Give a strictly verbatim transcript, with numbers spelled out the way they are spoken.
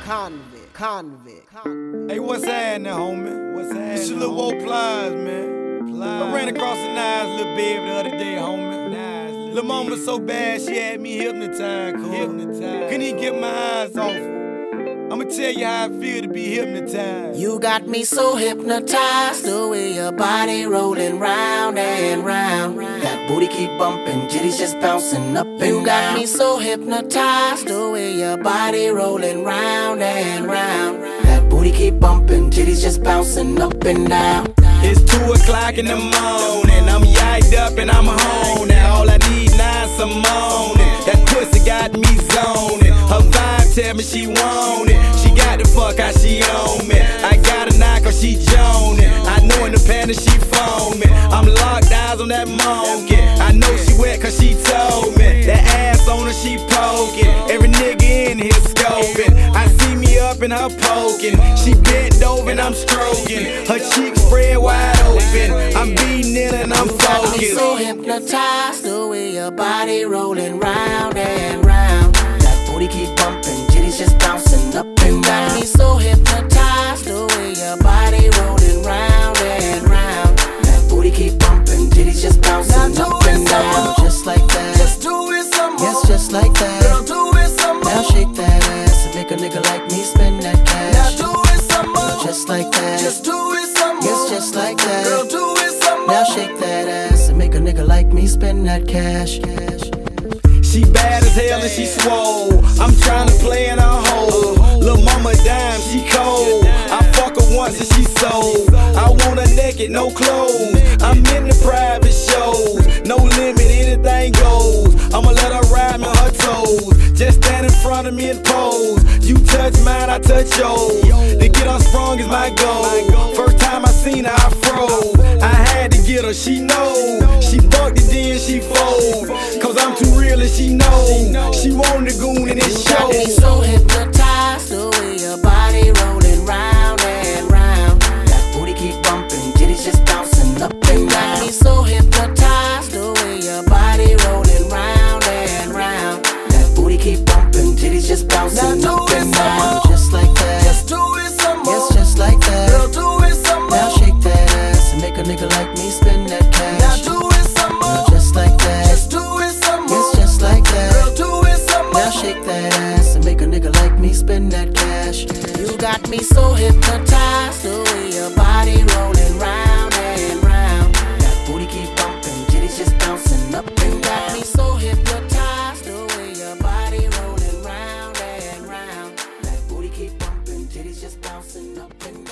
convict, convict, convict. Hey, what's happening, homie? What's happening? It's your little old Plies, man. Plies. I ran across a nice little baby the other day, homie. Nice little, little mama so bad she had me hypnotized, cool. Hypnotized. Couldn't even get my eyes off her. I'ma tell you how I feel to be hypnotized. You got me so hypnotized, the way your body rolling round and round. That booty keep bumping, jitties just bouncing up and down. You got me so hypnotized, the way your body rolling round and round. That booty keep bumping, jitties just bouncing up and down. It's two o'clock in the morning, I'm yiked up and I'm home. Now all I need now is some moaning. That pussy got me zoning. Her vibe tell me she want it. She got the fuck how she on me. I got a knock or she joning. I know in the panic she foaming. I'm locked eyes on that monkey. I know she wet cause she told me. That ass on her she poking. Every nigga in here scoping. I see me up in her poking. She bent over and I'm stroking. Her cheeks spread wide open. I'm beating in and I'm focused. You got me so hypnotized, the way your body rolling round and round. That booty keep bumping, jitties just bouncing up and down. You got me so hypnotized, the way your body rolling round and round. That booty keep bumping, jitties just bouncing up and down. Just like that, just do it some more. Yes, just like that. Girl, do it some more. Now shake that ass and make a nigga like me spend that cash. Now do it some more. Just like that, just do it some more. yes, just like that. Girl, do it some more. Now shake that ass and make a nigga like me spend that cash. cash. She bad as hell and she swole. I'm tryna play in her hole. Lil' mama dime, she cold. I fuck her once and she sold. I want her naked, no clothes. I'm in the private shows. No limit, anything goes. I'ma let her ride me on her toes. Just stand in front of me and pose. You touch mine, I touch yours. To get her sprung is my goal. First time I seen her, I froze. I had to get her, she know. She fucked it, then she fold. Cause I'm too real and she know. She want the goon and it You got me shows. so hypnotized, the way your body rolling round and round. That booty keep bumping, jitties just bouncing up and down. You got me so hypnotized, the way your body rolling round and round. That booty keep bumping, jitties just bouncing Now up do it and some down. more. Just like that, Just do it some more. yes, just like that. Girl, do it some more. Now shake that ass and make a nigga like me spend that Now cash. do it some more. Just like that, Just do it some more. yes, just like that. Girl, do it some more. Now shake that ass and make a nigga like me spend that cash. You got me so hypnotized, the way your body rolling round and round. That booty keep bumping, jitties just bouncing up and down. You got me so hypnotized, the way your body rolling round and round. That booty keep bumping, jitties just bouncing up and down.